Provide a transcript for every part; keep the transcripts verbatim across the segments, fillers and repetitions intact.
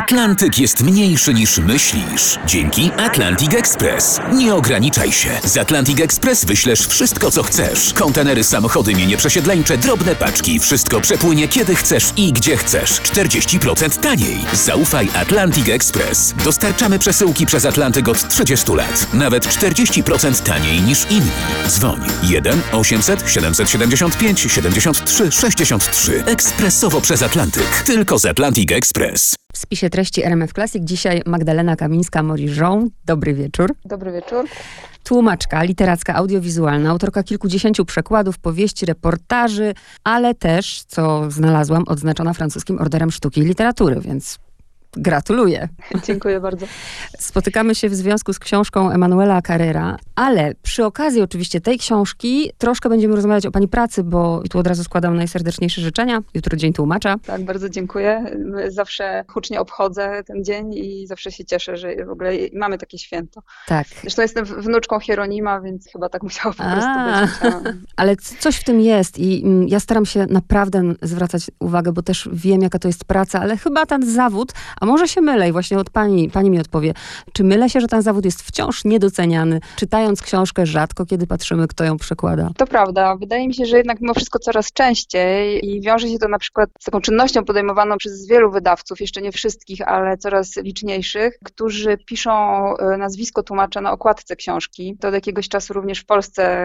Atlantyk jest mniejszy niż myślisz. Dzięki Atlantic Express. Nie ograniczaj się. Z Atlantic Express wyślesz wszystko, co chcesz. Kontenery, samochody, mienie przesiedleńcze, drobne paczki. Wszystko przepłynie kiedy chcesz i gdzie chcesz. czterdzieści procent taniej. Zaufaj Atlantic Express. Dostarczamy przesyłki przez Atlantyk od trzydziestu lat. Nawet czterdzieści procent taniej niż inni. Dzwoń jeden osiemset siedemset siedemdziesiąt pięć siedemdziesiąt trzy sześćdziesiąt trzy. Ekspresowo przez Atlantyk. Tylko z Atlantic Express. W spisie treści R M F Classic dzisiaj Magdalena Kamińska-Moriżą. Dobry wieczór. Dobry wieczór. Tłumaczka, literacka, audiowizualna, autorka kilkudziesięciu przekładów, powieści, reportaży, ale też, co znalazłam, odznaczona francuskim Orderem Sztuki i Literatury, więc gratuluję. Dziękuję bardzo. Spotykamy się w związku z książką Emanuela Carrera, ale przy okazji oczywiście tej książki troszkę będziemy rozmawiać o pani pracy, bo i tu od razu składam najserdeczniejsze życzenia. Jutro Dzień Tłumacza. Tak, bardzo dziękuję. Zawsze hucznie obchodzę ten dzień i zawsze się cieszę, że w ogóle mamy takie święto. Tak. Zresztą jestem wnuczką Hieronima, więc chyba tak musiało po prostu A, być. Ale coś w tym jest i mm, ja staram się naprawdę zwracać uwagę, bo też wiem, jaka to jest praca, ale chyba ten zawód, a może się mylę i właśnie od pani, pani mi odpowie, czy mylę się, że ten zawód jest wciąż niedoceniany? Czytając książkę rzadko, kiedy patrzymy, kto ją przekłada. To prawda. Wydaje mi się, że jednak mimo wszystko coraz częściej i wiąże się to na przykład z taką czynnością podejmowaną przez wielu wydawców, jeszcze nie wszystkich, ale coraz liczniejszych, którzy piszą nazwisko tłumacza na okładce książki. To od jakiegoś czasu również w Polsce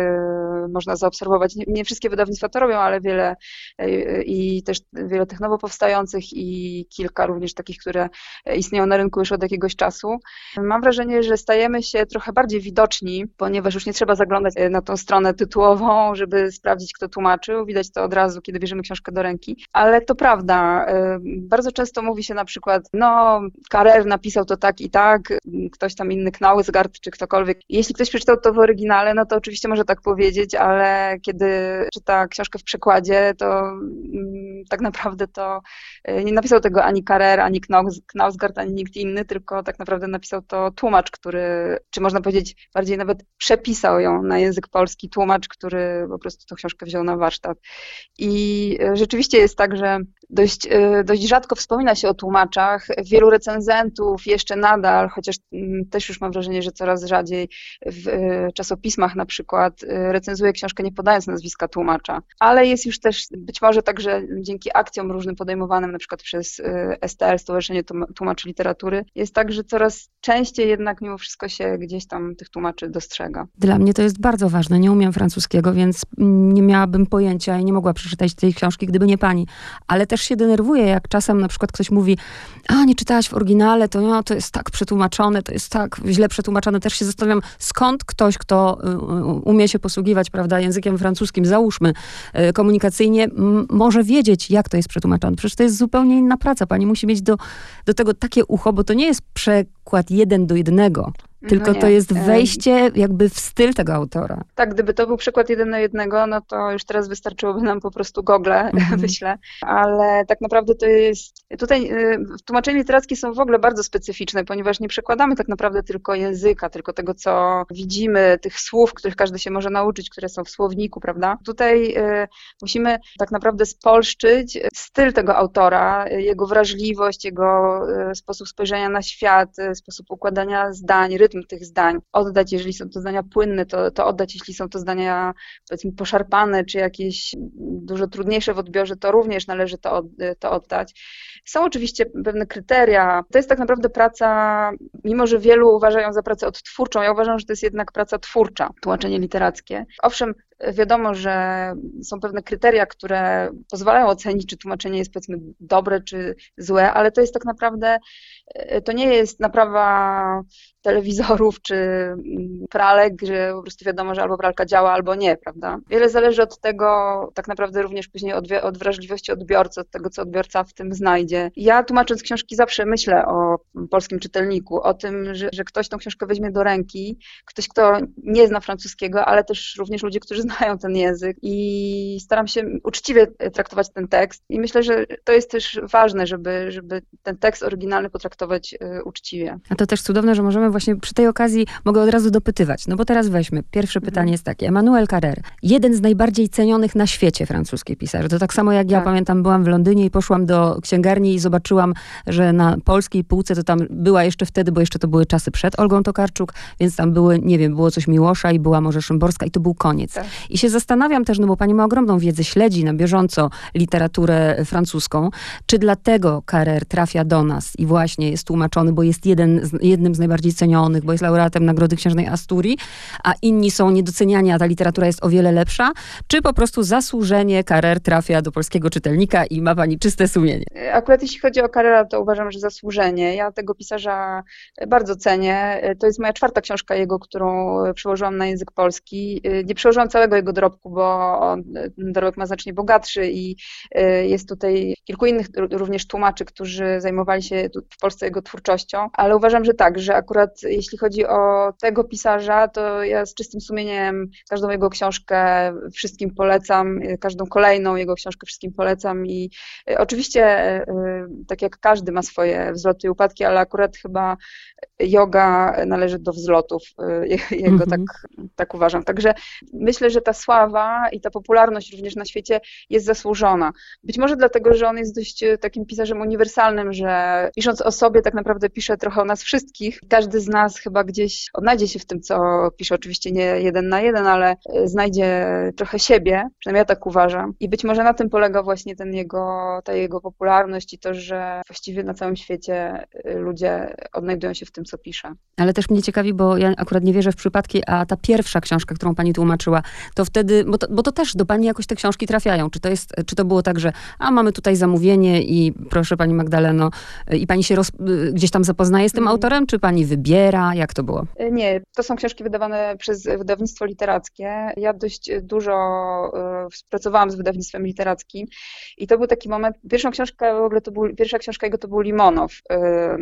y, można zaobserwować. Nie, nie wszystkie wydawnictwa to robią, ale wiele y, i też wiele tych nowo powstających i kilka również takich, które istnieją na rynku już od jakiegoś czasu. Mam wrażenie, że stajemy się trochę bardziej widoczni, ponieważ już nie trzeba zaglądać na tą stronę tytułową, żeby sprawdzić, kto tłumaczył. Widać to od razu, kiedy bierzemy książkę do ręki. Ale to prawda. Bardzo często mówi się na przykład, no, Carrer napisał to tak i tak, ktoś tam inny, Knausgaard czy ktokolwiek. Jeśli ktoś przeczytał to w oryginale, no to oczywiście może tak powiedzieć, ale kiedy czyta książkę w przekładzie, to mm, tak naprawdę to nie napisał tego ani Carrer, ani Knausgaard, ani nikt inny, tylko tak naprawdę napisał to tłumacz, który, czy można powiedzieć bardziej nawet przepisał ją na język polski, tłumacz, który po prostu tę książkę wziął na warsztat. I rzeczywiście jest tak, że dość, dość rzadko wspomina się o tłumaczach. Wielu recenzentów jeszcze nadal, chociaż też już mam wrażenie, że coraz rzadziej w czasopismach na przykład recenzuje książkę nie podając nazwiska tłumacza. Ale jest już też być może tak, że dzięki akcjom różnym podejmowanym na przykład przez S T L, Stowarzyszenie Tłumaczy Literatury, jest tak, że coraz częściej jednak mimo wszystko się gdzieś tam tych tłumaczy dostrzega. Dla mnie to jest bardzo ważne. Nie umiem francuskiego, więc nie miałabym pojęcia i nie mogła przeczytać tej książki, gdyby nie pani. Ale też się denerwuję, jak czasem na przykład ktoś mówi, a nie czytałaś w oryginale, to no, to jest tak przetłumaczone, to jest tak źle przetłumaczone. Też się zastanawiam, skąd ktoś, kto umie się posługiwać, prawda, językiem francuskim, załóżmy, komunikacyjnie, m- może wiedzieć, jak to jest przetłumaczone. Przecież to jest zupełnie inna praca. Pani musi mieć do, do tego takie ucho, bo to nie jest przekład jeden do jednego. Tylko no to jest wejście jakby w styl tego autora. Tak, gdyby to był przykład jeden na jednego, no to już teraz wystarczyłoby nam po prostu Google, mm-hmm. wyślę. Ale tak naprawdę to jest... Tutaj tłumaczenia literackie są w ogóle bardzo specyficzne, ponieważ nie przekładamy tak naprawdę tylko języka, tylko tego, co widzimy, tych słów, których każdy się może nauczyć, które są w słowniku, prawda? Tutaj y, musimy tak naprawdę spolszczyć styl tego autora, jego wrażliwość, jego y, sposób spojrzenia na świat, y, sposób układania zdań, rytm tych zdań. Oddać, jeżeli są to zdania płynne, to, to oddać, jeśli są to zdania, powiedzmy, poszarpane, czy jakieś dużo trudniejsze w odbiorze, to również należy to, od, to oddać. Są oczywiście pewne kryteria. To jest tak naprawdę praca, mimo że wielu uważają za pracę odtwórczą, ja uważam, że to jest jednak praca twórcza, tłumaczenie literackie. Owszem, wiadomo, że są pewne kryteria, które pozwalają ocenić, czy tłumaczenie jest, powiedzmy, dobre czy złe, ale to jest tak naprawdę, to nie jest naprawa telewizorów czy pralek, że po prostu wiadomo, że albo pralka działa, albo nie, prawda? Wiele zależy od tego, tak naprawdę również później od, od wrażliwości odbiorcy, od tego, co odbiorca w tym znajdzie. Ja tłumacząc książki zawsze myślę o polskim czytelniku, o tym, że, że ktoś tą książkę weźmie do ręki, ktoś, kto nie zna francuskiego, ale też również ludzie, którzy znają ten język i staram się uczciwie traktować ten tekst i myślę, że to jest też ważne, żeby, żeby ten tekst oryginalny potraktować uczciwie. A to też cudowne, że możemy właśnie przy tej okazji, mogę od razu dopytywać, no bo teraz weźmy, pierwsze pytanie mhm. jest takie, Emmanuel Carrère, jeden z najbardziej cenionych na świecie francuskich pisarzy, to tak samo jak ja tak. pamiętam, byłam w Londynie i poszłam do księgarni i zobaczyłam, że na polskiej półce to tam była jeszcze wtedy, bo jeszcze to były czasy przed Olgą Tokarczuk, więc tam były, nie wiem, było coś Miłosza i była może Szymborska i to był koniec. Tak. I się zastanawiam też, no bo pani ma ogromną wiedzę, śledzi na bieżąco literaturę francuską, czy dlatego Carrère trafia do nas i właśnie jest tłumaczony, bo jest jeden z, jednym z najbardziej cenionych, bo jest laureatem Nagrody Księżnej Asturii, a inni są niedoceniani, a ta literatura jest o wiele lepsza, czy po prostu zasłużenie Carrère trafia do polskiego czytelnika i ma pani czyste sumienie? Akurat jeśli chodzi o Carrèra, to uważam, że zasłużenie. Ja tego pisarza bardzo cenię. To jest moja czwarta książka jego, którą przełożyłam na język polski. Nie przełożyłam całego jego dorobku, bo on, dorobek ma znacznie bogatszy i jest tutaj kilku innych również tłumaczy, którzy zajmowali się w Polsce jego twórczością, ale uważam, że tak, że akurat jeśli chodzi o tego pisarza, to ja z czystym sumieniem każdą jego książkę wszystkim polecam, każdą kolejną jego książkę wszystkim polecam i oczywiście tak jak każdy ma swoje wzloty i upadki, ale akurat chyba yoga należy do wzlotów jego, mm-hmm. tak, tak uważam. Także myślę, że ta sława i ta popularność również na świecie jest zasłużona. Być może dlatego, że on jest dość takim pisarzem uniwersalnym, że pisząc o sobie tak naprawdę pisze trochę o nas wszystkich. Każdy z nas chyba gdzieś odnajdzie się w tym, co pisze. Oczywiście nie jeden na jeden, ale znajdzie trochę siebie, przynajmniej ja tak uważam. I być może na tym polega właśnie ten jego, ta jego popularność i to, że właściwie na całym świecie ludzie odnajdują się w tym, co pisze. Ale też mnie ciekawi, bo ja akurat nie wierzę w przypadki, a ta pierwsza książka, którą pani tłumaczyła, to wtedy, bo to, bo to też do pani jakoś te książki trafiają. Czy to jest, czy to było tak, że a mamy tutaj zamówienie i proszę pani Magdaleno, i pani się roz, gdzieś tam zapoznaje z tym mm. autorem, czy pani wybiera? Jak to było? Nie, to są książki wydawane przez wydawnictwo literackie. Ja dość dużo uh, współpracowałam z wydawnictwem literackim i to był taki moment, pierwszą książkę w ogóle to był, pierwsza książka jego to był Limonow. Uh,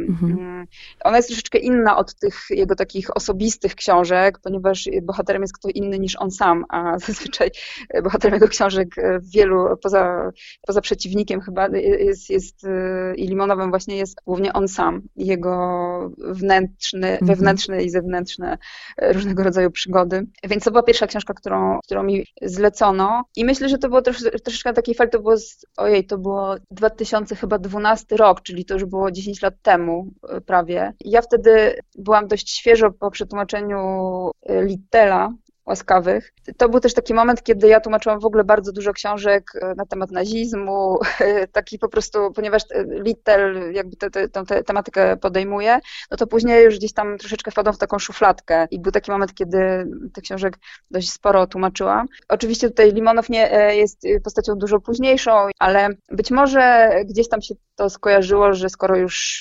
mm. Ona jest troszeczkę inna od tych jego takich osobistych książek, ponieważ bohaterem jest kto inny niż on sam, a zazwyczaj bohaterem jego książek wielu, poza, poza przeciwnikiem chyba jest, jest i Limonowem właśnie jest głównie on sam, jego wnętrzny, mhm. wewnętrzne i zewnętrzne różnego rodzaju przygody. Więc to była pierwsza książka, którą, którą mi zlecono i myślę, że to było trosz, troszeczkę na takiej fali, to było, z, ojej, to było dwa tysiące dwunasty rok, czyli to już było dziesięć lat temu prawie. Ja wtedy byłam dość świeżo po przetłumaczeniu Littela, Łaskawych. To był też taki moment, kiedy ja tłumaczyłam w ogóle bardzo dużo książek na temat nazizmu, taki po prostu, ponieważ Littel jakby tę te, te, te, tematykę podejmuje, no to później już gdzieś tam troszeczkę wpadłam w taką szufladkę i był taki moment, kiedy tych książek dość sporo tłumaczyłam. Oczywiście tutaj Limonow nie jest postacią dużo późniejszą, ale być może gdzieś tam się to skojarzyło, że skoro już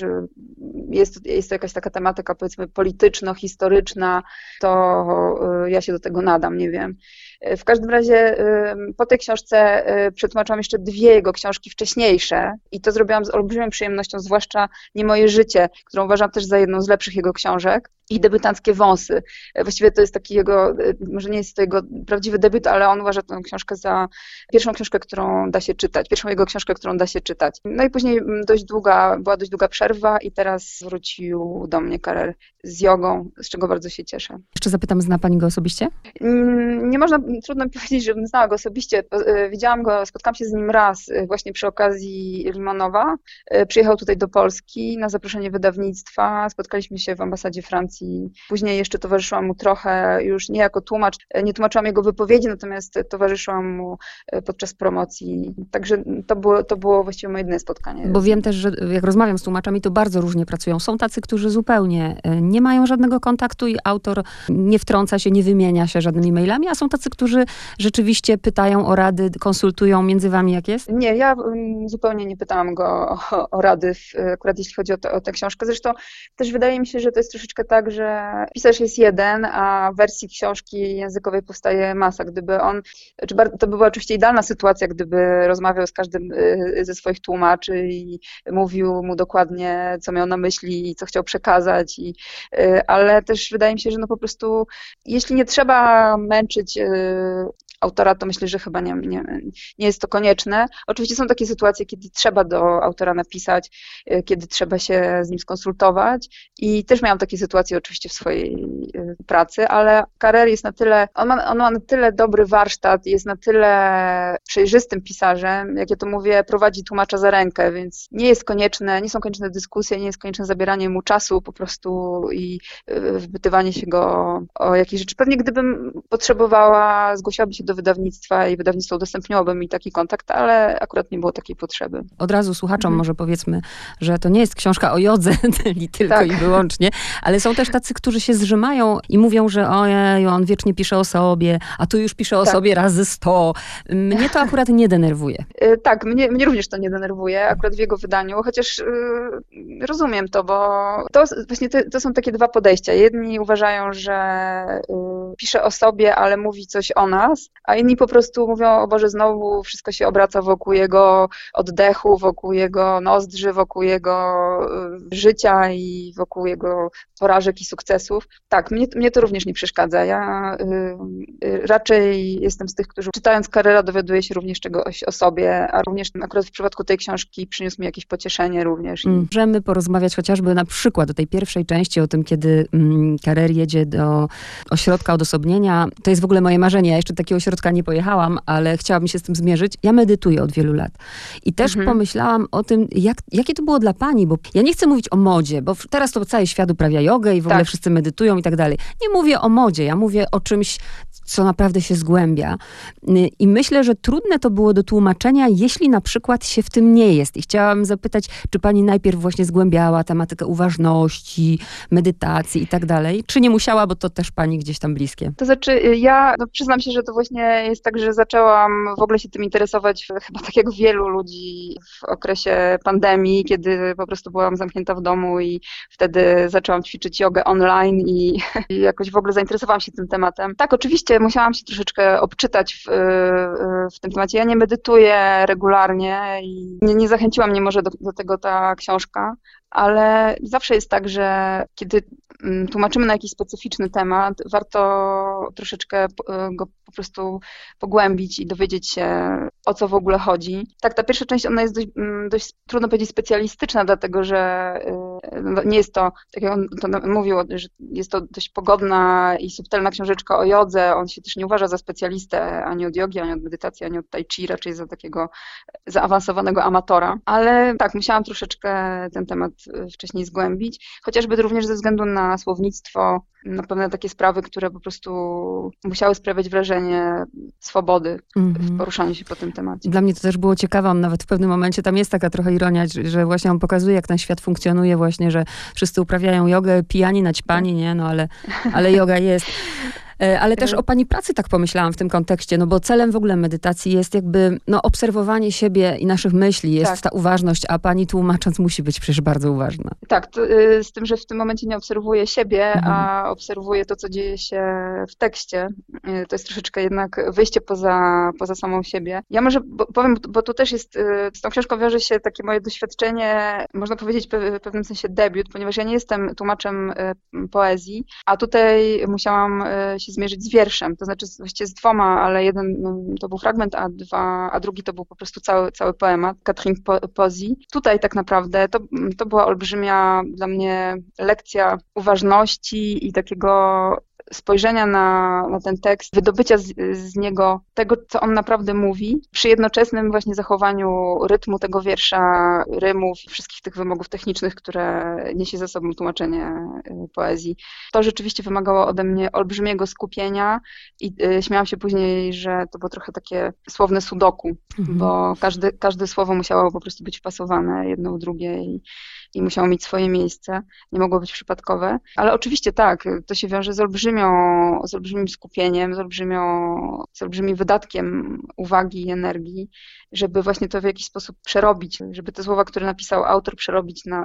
jest, jest to jakaś taka tematyka, powiedzmy, polityczno-historyczna, to ja się do tego nadam, nie wiem. W każdym razie po tej książce przetłumaczyłam jeszcze dwie jego książki wcześniejsze i to zrobiłam z olbrzymią przyjemnością, zwłaszcza Nie moje życie, którą uważam też za jedną z lepszych jego książek. I Debiutanckie wąsy. Właściwie to jest taki jego, może nie jest to jego prawdziwy debiut, ale on uważa tę książkę za pierwszą książkę, którą da się czytać, pierwszą jego książkę, którą da się czytać. No i później dość długa, była dość długa przerwa i teraz wrócił do mnie Carrère z jogą, z czego bardzo się cieszę. Jeszcze zapytam, zna pani go osobiście? Nie można, trudno mi powiedzieć, żebym znała go osobiście. Widziałam go, spotkałam się z nim raz właśnie przy okazji Limonowa. Przyjechał tutaj do Polski na zaproszenie wydawnictwa, spotkaliśmy się w ambasadzie Francji. Później jeszcze towarzyszyłam mu trochę, już nie jako tłumacz, nie tłumaczyłam jego wypowiedzi, natomiast towarzyszyłam mu podczas promocji. Także to było, to było właściwie moje jedyne spotkanie. Bo wiem też, że jak rozmawiam z tłumaczami, to bardzo różnie pracują. Są tacy, którzy zupełnie nie nie mają żadnego kontaktu i autor nie wtrąca się, nie wymienia się żadnymi mailami, a są tacy, którzy rzeczywiście pytają o rady, konsultują między wami, jak jest? Nie, ja um, zupełnie nie pytałam go o, o rady, w, akurat jeśli chodzi o, to, o tę książkę. Zresztą też wydaje mi się, że to jest troszeczkę tak, że pisarz jest jeden, a wersji książki językowej powstaje masa. Gdyby on, to by była oczywiście idealna sytuacja, gdyby rozmawiał z każdym ze swoich tłumaczy i mówił mu dokładnie, co miał na myśli i co chciał przekazać, i, ale też wydaje mi się, że no po prostu, jeśli nie trzeba męczyć autora, to myślę, że chyba nie, nie, nie jest to konieczne. Oczywiście są takie sytuacje, kiedy trzeba do autora napisać, kiedy trzeba się z nim skonsultować i też miałam takie sytuacje oczywiście w swojej pracy, ale Carrère jest na tyle, on ma, on ma na tyle dobry warsztat, jest na tyle przejrzystym pisarzem, jak ja to mówię, prowadzi tłumacza za rękę, więc nie jest konieczne, nie są konieczne dyskusje, nie jest konieczne zabieranie mu czasu po prostu i wpytywanie się go o jakieś rzeczy. Pewnie gdybym potrzebowała, zgłosiłaby się do wydawnictwa i wydawnictwo udostępniłoby mi taki kontakt, ale akurat nie było takiej potrzeby. Od razu słuchaczom Mhm. może powiedzmy, że to nie jest książka o jodze tylko Tak. i wyłącznie, ale są też tacy, którzy się zrzymają i mówią, że ojej, on wiecznie pisze o sobie, a tu już pisze o Tak. sobie razy sto. Mnie to akurat nie denerwuje. Y, Tak, mnie, mnie również to nie denerwuje, akurat w jego wydaniu, chociaż y, rozumiem to, bo to właśnie to, to są takie dwa podejścia. Jedni uważają, że y, pisze o sobie, ale mówi coś o nas, a inni po prostu mówią, o Boże, znowu wszystko się obraca wokół jego oddechu, wokół jego nozdrzy, wokół jego y, życia i wokół jego porażek i sukcesów. Tak, mnie, mnie to również nie przeszkadza. Ja y, y, raczej jestem z tych, którzy czytając Carrera dowiaduje się również czegoś o sobie, a również akurat w przypadku tej książki przyniósł mi jakieś pocieszenie również. I... Możemy porozmawiać chociażby na przykład o tej pierwszej części, o tym, kiedy mm, Carrère jedzie do ośrodka odosobnienia. To jest w ogóle moje marzenie. Ja jeszcze do takiego ośrodka nie pojechałam, ale chciałabym się z tym zmierzyć. Ja medytuję od wielu lat. I też Mhm. pomyślałam o tym, jak, jakie to było dla pani, bo ja nie chcę mówić o modzie, bo teraz to cały świat uprawia jogę i w ogóle Tak. wszyscy medytują i tak dalej. Nie mówię o modzie, ja mówię o czymś, co naprawdę się zgłębia. I myślę, że trudne to było do tłumaczenia, jeśli na przykład się w tym nie jest. I chciałam zapytać, czy pani najpierw właśnie zgłębiała tematykę uważności, medytacji i tak dalej, czy nie musiała, bo to też pani gdzieś tam bliskie? To znaczy, ja no, przyznam się, że to właśnie jest tak, że zaczęłam w ogóle się tym interesować chyba tak jak wielu ludzi w okresie pandemii, kiedy po prostu byłam zamknięta w domu i wtedy zaczęłam ćwiczyć jogę online i, i jakoś w ogóle zainteresowałam się tym tematem. Tak, oczywiście musiałam się troszeczkę obczytać w, w tym temacie. Ja nie medytuję regularnie i nie, nie zachęciła mnie może do, do tego ta książka, ale zawsze jest tak, że kiedy tłumaczymy na jakiś specyficzny temat, warto troszeczkę go po prostu pogłębić i dowiedzieć się, o co w ogóle chodzi. Tak, ta pierwsza część, ona jest dość, dość trudno powiedzieć specjalistyczna, dlatego że nie jest to, tak jak on to mówił, że jest to dość pogodna i subtelna książeczka o jodze. On się też nie uważa za specjalistę ani od jogi, ani od medytacji, ani od tai chi, raczej za takiego zaawansowanego amatora. Ale tak, musiałam troszeczkę ten temat wcześniej zgłębić, chociażby również ze względu na słownictwo, na pewne takie sprawy, które po prostu musiały sprawiać wrażenie swobody Mhm. w poruszaniu się po tym temacie. Dla mnie to też było ciekawe, on nawet w pewnym momencie, tam jest taka trochę ironia, że, że właśnie on pokazuje, jak ten świat funkcjonuje właśnie, że wszyscy uprawiają jogę, pijani, naćpani, nie, no ale, ale joga jest. Ale też o pani pracy tak pomyślałam w tym kontekście, no bo celem w ogóle medytacji jest jakby no, obserwowanie siebie i naszych myśli, jest Tak. ta uważność, a pani tłumacząc musi być przecież bardzo uważna. Tak, to, y, z tym, że w tym momencie nie obserwuję siebie, Mhm. a obserwuję to, co dzieje się w tekście. Y, To jest troszeczkę jednak wyjście poza, poza samą siebie. Ja może bo, powiem, bo tu też jest, y, z tą książką wiąże się takie moje doświadczenie, można powiedzieć pe- w pewnym sensie debiut, ponieważ ja nie jestem tłumaczem y, poezji, a tutaj musiałam y, się zmierzyć z wierszem, to znaczy z- właściwie z dwoma, ale jeden y, to był fragment, a, dwa, a drugi to był po prostu cały, cały poemat, Catherine Po- Posey. Tutaj tak naprawdę to, to była olbrzymia dla mnie lekcja uważności i takiego spojrzenia na, na ten tekst, wydobycia z, z niego tego, co on naprawdę mówi, przy jednoczesnym właśnie zachowaniu rytmu tego wiersza, rymów i wszystkich tych wymogów technicznych, które niesie ze sobą tłumaczenie y, poezji. To rzeczywiście wymagało ode mnie olbrzymiego skupienia i y, śmiałam się później, że to było trochę takie słowne sudoku, Mhm. bo każde, każde słowo musiało po prostu być wpasowane jedno w drugie i i musiało mieć swoje miejsce, nie mogło być przypadkowe. Ale oczywiście tak, to się wiąże z olbrzymią, z olbrzymim skupieniem, z, olbrzymią, z olbrzymim wydatkiem uwagi i energii, żeby właśnie to w jakiś sposób przerobić, żeby te słowa, które napisał autor, przerobić na,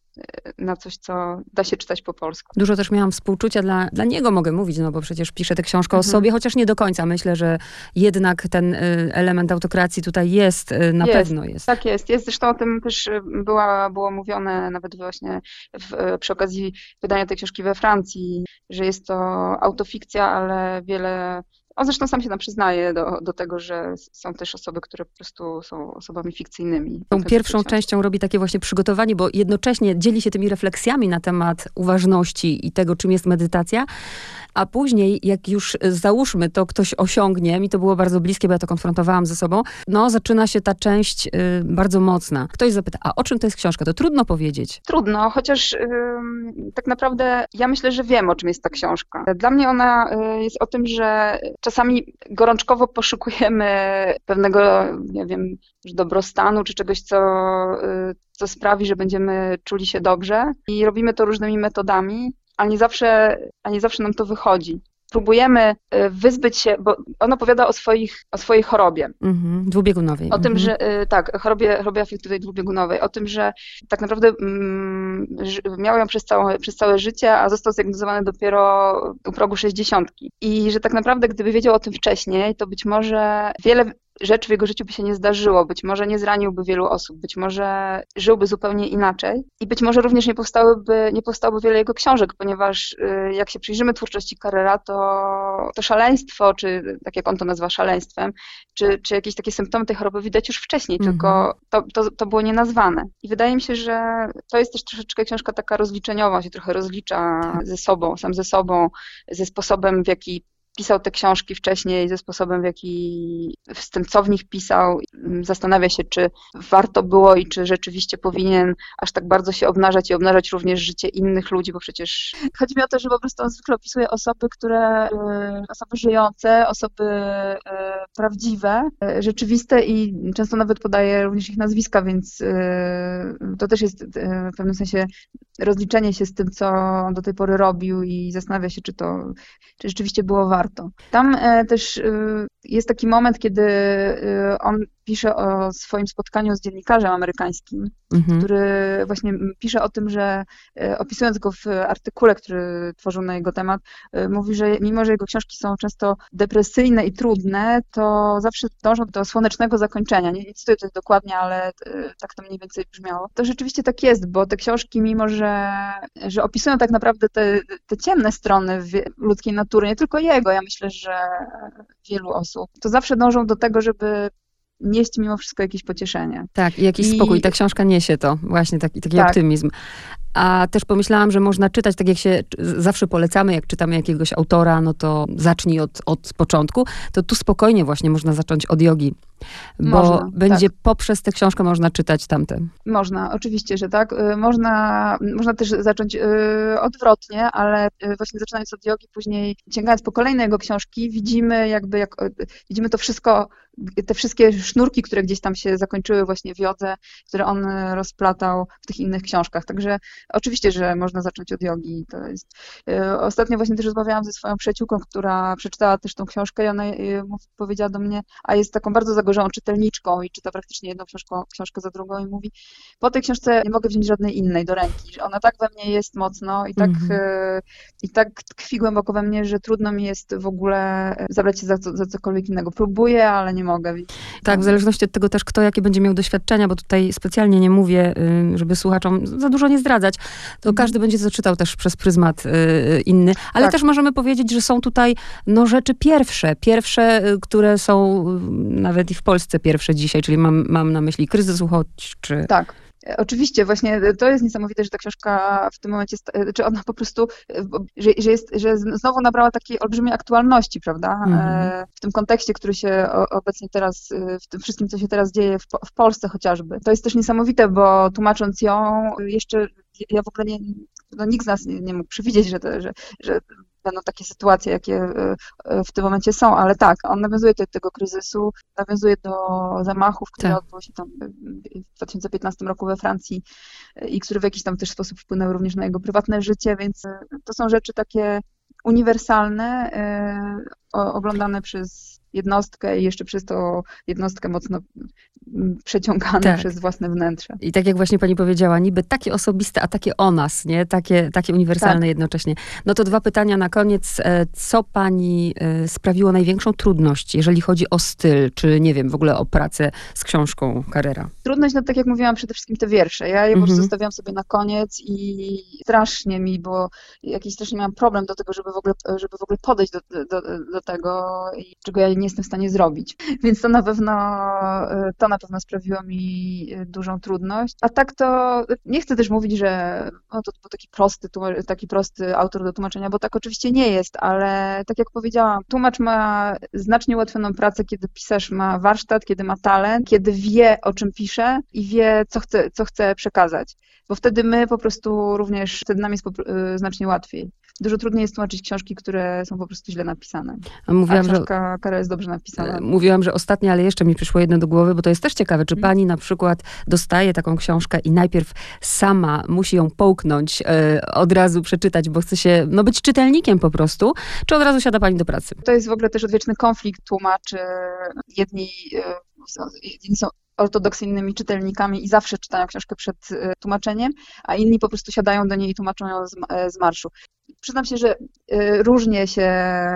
na coś, co da się czytać po polsku. Dużo też miałam współczucia dla, dla niego, mogę mówić, no bo przecież piszę tę książkę Mhm. o sobie, chociaż nie do końca. Myślę, że jednak ten y, element autokracji tutaj jest, y, na Jest, pewno jest. Tak jest, jest. Zresztą o tym też była, było mówione nawet właśnie w, przy okazji wydania tej książki we Francji, że jest to autofikcja, ale wiele... On zresztą sam się tam przyznaje do, do tego, że są też osoby, które po prostu są osobami fikcyjnymi. Tą pierwszą częścią robi takie właśnie przygotowanie, bo jednocześnie dzieli się tymi refleksjami na temat uważności i tego, czym jest medytacja, a później, jak już załóżmy, to ktoś osiągnie, mi to było bardzo bliskie, bo ja to konfrontowałam ze sobą, no zaczyna się ta część y, bardzo mocna. Ktoś zapyta, a o czym to jest książka? To trudno powiedzieć. Trudno, chociaż ym, tak naprawdę ja myślę, że wiem, o czym jest ta książka. Dla mnie ona y, jest o tym, że czasami gorączkowo poszukujemy pewnego, nie wiem, dobrostanu, czy czegoś, co, y, co sprawi, że będziemy czuli się dobrze i robimy to różnymi metodami, a nie zawsze, a nie zawsze nam to wychodzi. Próbujemy wyzbyć się, bo on opowiada o, swoich, o swojej chorobie. Mhm, dwubiegunowej. O tym, mhm. że tak, chorobie, chorobie afektywnej dwubiegunowej, o tym, że tak naprawdę mm, miał ją przez całe, przez całe życie, a został zdiagnozowany dopiero u progu sześćdziesiątki. I że tak naprawdę, gdyby wiedział o tym wcześniej, to być może wiele rzeczy w jego życiu by się nie zdarzyło, być może nie zraniłby wielu osób, być może żyłby zupełnie inaczej i być może również nie powstałyby, nie powstałoby wiele jego książek, ponieważ jak się przyjrzymy twórczości Carrera, to, to szaleństwo, czy tak jak on to nazywa szaleństwem, czy, czy jakieś takie symptomy tej choroby widać już wcześniej, mm-hmm. tylko to, to, to było nienazwane. I wydaje mi się, że to jest też troszeczkę książka taka rozliczeniowa, się trochę rozlicza ze sobą, sam ze sobą, ze sposobem, w jaki pisał te książki wcześniej, ze sposobem, w jaki z tym, co w nich pisał, zastanawia się, czy warto było i czy rzeczywiście powinien aż tak bardzo się obnażać i obnażać również życie innych ludzi, bo przecież chodzi mi o to, że po prostu on zwykle opisuje osoby, które, osoby żyjące, osoby prawdziwe, rzeczywiste i często nawet podaje również ich nazwiska, więc to też jest w pewnym sensie rozliczenie się z tym, co on do tej pory robił i zastanawia się, czy to czy rzeczywiście było warto. Tam też jest taki moment, kiedy on pisze o swoim spotkaniu z dziennikarzem amerykańskim, mhm. który właśnie pisze o tym, że opisując go w artykule, który tworzył na jego temat, mówi, że mimo, że jego książki są często depresyjne i trudne, to zawsze dążą do słonecznego zakończenia. Nie, nie cytuję to dokładnie, ale tak to mniej więcej brzmiało. To rzeczywiście tak jest, bo te książki, mimo że, że opisują tak naprawdę te, te ciemne strony ludzkiej natury, nie tylko jego, ja myślę, że wielu osób, to zawsze dążą do tego, żeby nieść mimo wszystko jakieś pocieszenie. Tak, i jakiś I... spokój. Ta książka niesie to, właśnie taki, taki tak. optymizm. A też pomyślałam, że można czytać, tak jak się zawsze polecamy, jak czytamy jakiegoś autora, no to zacznij od, od początku, to tu spokojnie właśnie można zacząć od jogi. Bo można, będzie tak. poprzez tę książkę można czytać tamte. Można, oczywiście, że tak. Można, można też zacząć odwrotnie, ale właśnie zaczynając od jogi, później sięgając po kolejne jego książki, widzimy jakby, jak, widzimy to wszystko, te wszystkie sznurki, które gdzieś tam się zakończyły właśnie w jodze, które on rozplatał w tych innych książkach. Także oczywiście, że można zacząć od jogi. To jest... Ostatnio właśnie też rozmawiałam ze swoją przyjaciółką, która przeczytała też tą książkę i ona powiedziała do mnie, a jest taką bardzo zagorzałą czytelniczką i czyta praktycznie jedną książkę, książkę za drugą i mówi, po tej książce nie mogę wziąć żadnej innej do ręki, że ona tak we mnie jest mocno i tak, mm-hmm. i tak tkwi głęboko we mnie, że trudno mi jest w ogóle zabrać się za, za cokolwiek innego. Próbuję, ale nie mogę. Tak, w zależności od tego też, kto jakie będzie miał doświadczenia, bo tutaj specjalnie nie mówię, żeby słuchaczom za dużo nie zdradzać, to mm-hmm. każdy będzie to czytał też przez pryzmat inny, ale tak. też możemy powiedzieć, że są tutaj no, rzeczy pierwsze, pierwsze, które są nawet i w Polsce pierwsze dzisiaj, czyli mam, mam na myśli kryzys uchodźczy. Tak. Oczywiście, właśnie to jest niesamowite, że ta książka w tym momencie, czy ona po prostu, że, że, jest, że znowu nabrała takiej olbrzymiej aktualności, prawda? Mm-hmm. W tym kontekście, który się obecnie teraz, w tym wszystkim, co się teraz dzieje w, w Polsce chociażby. To jest też niesamowite, bo tłumacząc ją, jeszcze ja w ogóle nie, no nikt z nas nie, nie mógł przewidzieć, że, to, że, że będą takie sytuacje, jakie w tym momencie są, ale tak, on nawiązuje do tego kryzysu, nawiązuje do zamachów, które Tak. odbyły się tam w dwa tysiące piętnastym roku we Francji i które w jakiś tam też sposób wpłynęły również na jego prywatne życie, więc to są rzeczy takie uniwersalne, oglądane przez jednostkę i jeszcze przez to jednostkę mocno przeciągane Tak. przez własne wnętrze. I tak jak właśnie pani powiedziała, niby takie osobiste, a takie o nas, nie? Takie, takie uniwersalne Tak. jednocześnie. No to dwa pytania na koniec. Co pani sprawiło największą trudność, jeżeli chodzi o styl, czy nie wiem, w ogóle o pracę z książką Carrera? Trudność, no tak jak mówiłam, przede wszystkim te wiersze. Ja je po prostu Mhm. zostawiłam sobie na koniec i strasznie mi, bo jakiś strasznie miałam problem do tego, żeby w ogóle, żeby w ogóle podejść do, do, do tego, i czego ja nie jestem w stanie zrobić. Więc to na pewno, to na pewno sprawiło mi dużą trudność. A tak to nie chcę też mówić, że no to był taki prosty, taki prosty autor do tłumaczenia, bo tak oczywiście nie jest, ale tak jak powiedziałam, tłumacz ma znacznie ułatwioną pracę, kiedy pisarz ma warsztat, kiedy ma talent, kiedy wie, o czym pisze i wie, co chce, co chce przekazać. Bo wtedy my po prostu również, wtedy nam jest znacznie łatwiej. Dużo trudniej jest tłumaczyć książki, które są po prostu źle napisane. A mówiłam, A że książka Carrera jest dobrze napisana. Mówiłam, że ostatnie, ale jeszcze mi przyszło jedno do głowy, bo to jest też ciekawe. Czy Mhm. pani na przykład dostaje taką książkę i najpierw sama musi ją połknąć, e, od razu przeczytać, bo chce się no, być czytelnikiem po prostu, czy od razu siada pani do pracy? To jest w ogóle też odwieczny konflikt tłumaczy. Jedni, jedni są ortodoksyjnymi czytelnikami i zawsze czytają książkę przed tłumaczeniem, a inni po prostu siadają do niej i tłumaczą ją z, z marszu. Przyznam się, że różnie się,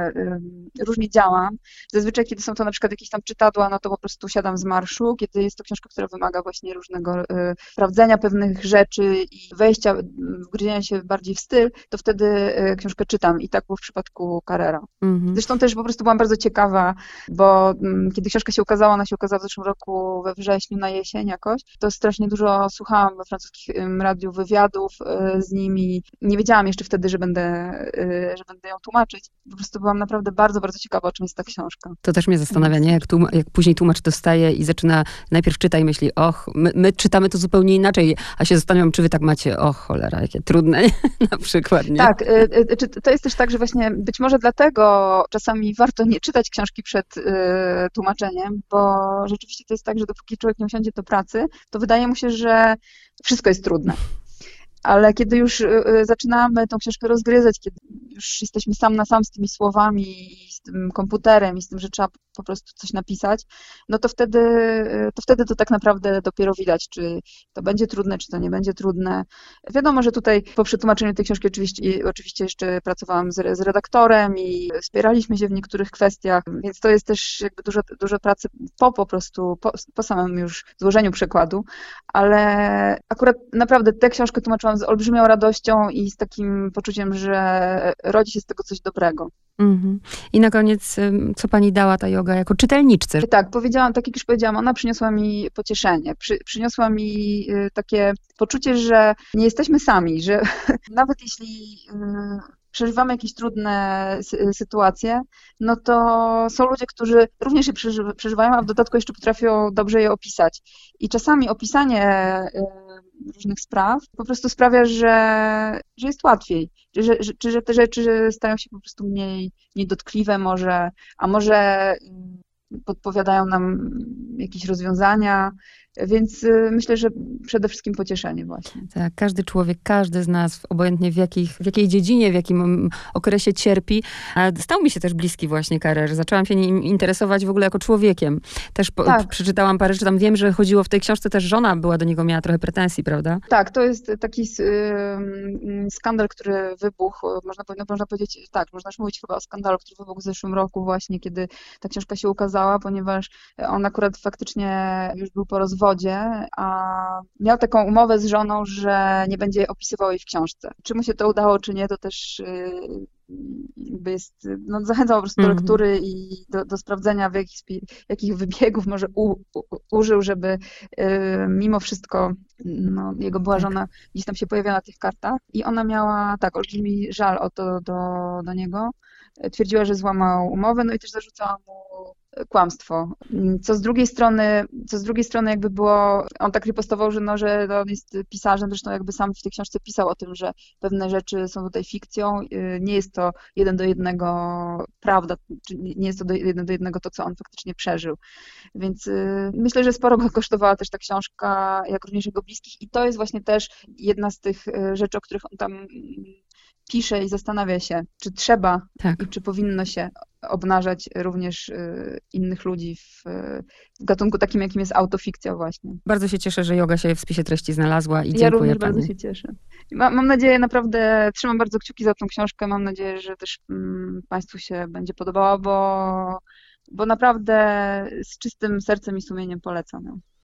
różnie działam. Zazwyczaj, kiedy są to na przykład jakieś tam czytadła, no to po prostu siadam z marszu. Kiedy jest to książka, która wymaga właśnie różnego sprawdzenia pewnych rzeczy i wejścia, wgryzienia się bardziej w styl, to wtedy książkę czytam. I tak było w przypadku Carrera. Mhm. Zresztą też po prostu byłam bardzo ciekawa, bo kiedy książka się ukazała, ona się ukazała w zeszłym roku we wrześniu, na jesień jakoś, to strasznie dużo słuchałam we francuskim radiu wywiadów z nimi. Nie wiedziałam jeszcze wtedy, że będę, że będę ją tłumaczyć. Po prostu byłam naprawdę bardzo, bardzo ciekawa, o czym jest ta książka. To też mnie zastanawia, nie? Jak, tłum- jak później tłumacz dostaje i zaczyna, najpierw czyta i myśli, och, my, my czytamy to zupełnie inaczej, a się zastanawiam, czy wy tak macie, och, cholera, jakie trudne, nie? Na przykład, nie? Tak, to jest też tak, że właśnie być może dlatego czasami warto nie czytać książki przed tłumaczeniem, bo rzeczywiście to jest tak, że dopóki człowiek nie usiądzie do pracy, to wydaje mu się, że wszystko jest trudne. Ale kiedy już zaczynamy tą książkę rozgryzać, kiedy już jesteśmy sam na sam z tymi słowami i z tym komputerem i z tym, że trzeba po prostu coś napisać, no to wtedy to, wtedy to tak naprawdę dopiero widać, czy to będzie trudne, czy to nie będzie trudne. Wiadomo, że tutaj po przetłumaczeniu tej książki oczywiście, oczywiście jeszcze pracowałam z, z redaktorem i wspieraliśmy się w niektórych kwestiach, więc to jest też jakby dużo, dużo pracy po po prostu, po, po samym już złożeniu przekładu, ale akurat naprawdę tę książkę tłumaczyłam z olbrzymią radością i z takim poczuciem, że rodzi się z tego coś dobrego. Mhm. I na koniec, co pani dała ta joga jako czytelniczce? Tak, powiedziałam, tak jak już powiedziałam, ona przyniosła mi pocieszenie, przy, przyniosła mi takie poczucie, że nie jesteśmy sami, że nawet jeśli przeżywamy jakieś trudne sytuacje, no to są ludzie, którzy również je przeżywają, a w dodatku jeszcze potrafią dobrze je opisać. I czasami opisanie różnych spraw po prostu sprawia, że, że jest łatwiej, że, że, czy że te rzeczy stają się po prostu mniej, mniej dotkliwe może, a może podpowiadają nam jakieś rozwiązania, więc myślę, że przede wszystkim pocieszenie właśnie. Tak, każdy człowiek, każdy z nas, obojętnie w, jakich, w jakiej dziedzinie, w jakim okresie cierpi. A stał mi się też bliski właśnie Carrer. Zaczęłam się nim interesować w ogóle jako człowiekiem. Też po, tak. przeczytałam parę rzeczy, tam wiem, że chodziło w tej książce też żona była do niego, miała trochę pretensji, prawda? Tak, to jest taki skandal, który wybuchł, można, można powiedzieć, tak, można już mówić chyba o skandalu, który wybuchł w zeszłym roku właśnie, kiedy ta książka się ukazała, ponieważ on akurat faktycznie już był po rozwodzie, a miał taką umowę z żoną, że nie będzie opisywał jej w książce. Czy mu się to udało, czy nie, to też jakby jest, no zachęcam po prostu do lektury i do, do sprawdzenia, w jakich, jakich wybiegów może u, u, użył, żeby y, mimo wszystko no, jego była żona gdzieś tam się pojawiała na tych kartach i ona miała tak olbrzymi żal o to do, do niego. Twierdziła, że złamał umowę, no i też zarzucała mu kłamstwo. Co z drugiej strony, co z drugiej strony jakby było, on tak ripostował, że, no, że on jest pisarzem, zresztą jakby sam w tej książce pisał o tym, że pewne rzeczy są tutaj fikcją, nie jest to jeden do jednego prawda, czy nie jest to do, jeden do jednego to, co on faktycznie przeżył. Więc y, myślę, że sporo go kosztowała też ta książka, jak również jego bliskich i to jest właśnie też jedna z tych y, rzeczy, o których on tam pisze i zastanawia się, czy trzeba Tak. i czy powinno się obnażać również y, innych ludzi w, w gatunku takim, jakim jest autofikcja właśnie. Bardzo się cieszę, że joga się w spisie treści znalazła i Ja dziękuję również pani. bardzo się cieszę. Ma, mam nadzieję, naprawdę trzymam bardzo kciuki za tą książkę, mam nadzieję, że też mm, Państwu się będzie podobała, bo, bo naprawdę z czystym sercem i sumieniem polecam ją.